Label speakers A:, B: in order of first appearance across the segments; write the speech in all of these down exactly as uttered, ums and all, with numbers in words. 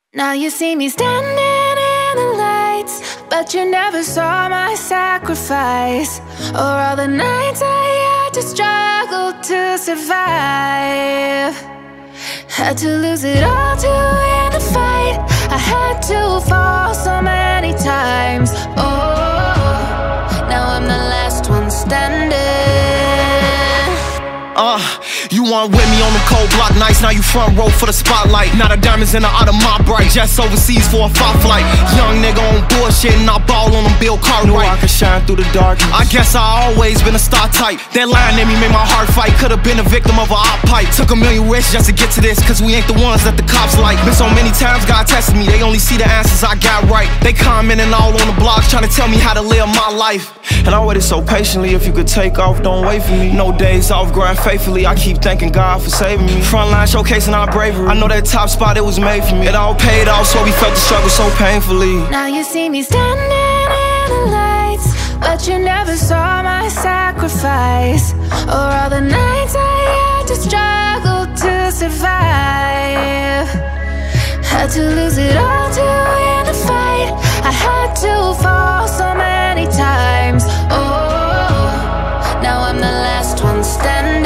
A: Now you see me standing in the lights, but you never saw my sacrifice, or all the nights I had to struggle to survive. Had to lose it all to win the fight. I had to fall so many times. Oh, now I'm the last one standing.
B: Uh, you weren't with me on the cold block nights. Now you front row for the spotlight. Now the diamonds in the out of my bright. Just overseas for a fight flight. Young nigga on bullshit and I ball on them Bill Cartwright. Knew I could shine through the darkness. I guess I always been a star type. That line in me made my heart fight. Could've been a victim of a op pipe. Took a million risks just to get to this, cause we ain't the ones that the cops like. Been so many times God tested me, they only see the answers I got right. They commenting all on the blogs trying to tell me how to live my life. And I waited so patiently. If you could take off, don't wait for me. No days off, grind faithfully. I keep thanking God for saving me. Frontline showcasing our bravery. I know that top spot, it was made for me. It all paid off, so we felt the struggle so painfully.
A: Now you see me standing in the lights, but you never saw my sacrifice, or all the nights I had to struggle to survive. Had to lose it all to win the fight. I had to fall so many times. Oh, now I'm the last one standing.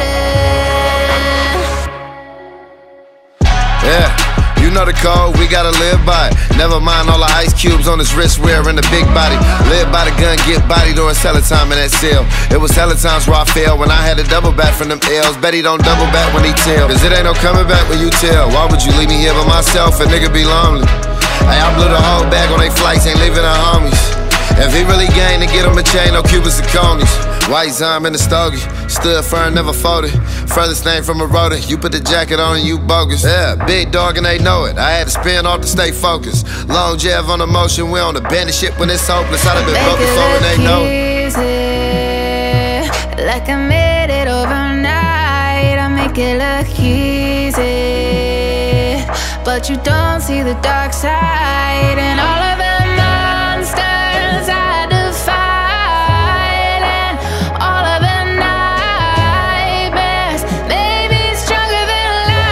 C: Yeah, you know the code, we gotta live by it. Never mind all the ice cubes on his wrist wearing the big body. Live by the gun, get body during hella time in that cell. It was hella times where I failed when I had to double back from them L's. Bet he don't double back when he tell, cause it ain't no coming back when you tell. Why would you leave me here by myself? A nigga be lonely. Hey, I blew the whole bag on they flights, ain't leaving the homies. If he really gained to get him a chain, no Cubans and conies. White Zime in the stogie, stood firm, never folded. Furthest thing from a rotor, you put the jacket on and you bogus. Yeah, big dog and they know it. I had to spin off to stay focused. Long Jeff on the motion, we on the bandit shit when it's hopeless. I'd have been broke before and they know it.
A: Like I made it overnight, I make it look easy, but you don't see the dark side and all of the monsters I defied, and all of the nightmares made me stronger than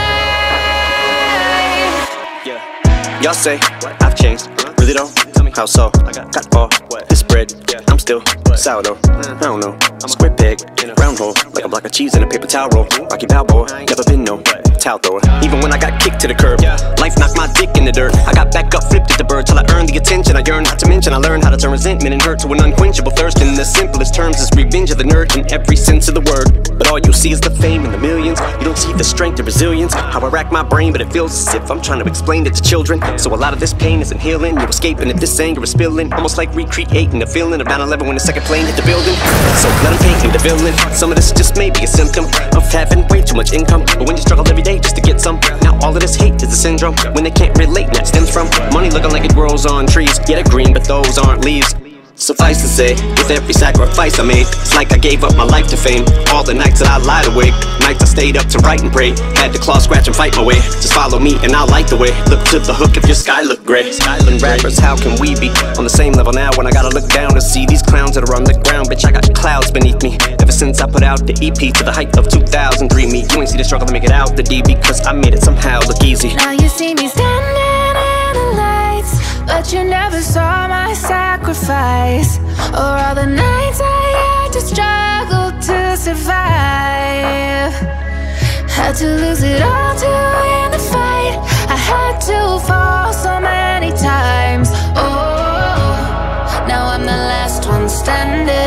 A: life.
D: Yeah, y'all say I've changed, really though? Tell me how so? I got got all this bread, I'm still sourdough. I don't know, square peg, round hole, like a block of cheese in a paper towel roll. Rocky Balboa, never been no towel thrower. Even when I got kicked to the curb, life knocked my dick in the dirt. I got back up, flipped at the bird till I earned the attention I yearned. Not to mention I learned how to turn resentment and hurt to an unquenchable thirst. In the simplest terms, it's revenge of the nerd in every sense of the word. But all you see is the fame and the millions. You don't see the strength and resilience. How I rack my brain, but it feels as if I'm trying to explain it to children. So a lot of this pain isn't healing. You're escaping if this anger is spilling, almost like recreating the feeling of nine eleven when the second plane hit the building. So let them paint me the villain. Some of this just may be a symptom of having way too much income, but when you struggle every day just to get some, now all of this hate is a syndrome. When they can't relate, and that stems from money looking like it grows on trees. Yeah, they're green, but those aren't leaves. Suffice to say, with every sacrifice I made, it's like I gave up my life to fame. All the nights that I lied awake, nights I stayed up to write and pray. Had to claw, scratch, and fight my way. Just follow me and I'll light the way. Look to the hook if your sky look gray. Skyland rappers, how can we be on the same level now when I gotta look down to see these clowns that are on the ground? Bitch, I got clouds beneath me. Ever since I put out the E P to the height of two thousand three, me, you ain't see the struggle to make it out the D because I made it somehow look easy.
A: Now you see me standing in the lights, but you never saw my sacrifice, or all the nights I had to struggle to survive. Had to lose it all to win the fight. I had to fall so many times. Oh, now I'm the last one standing.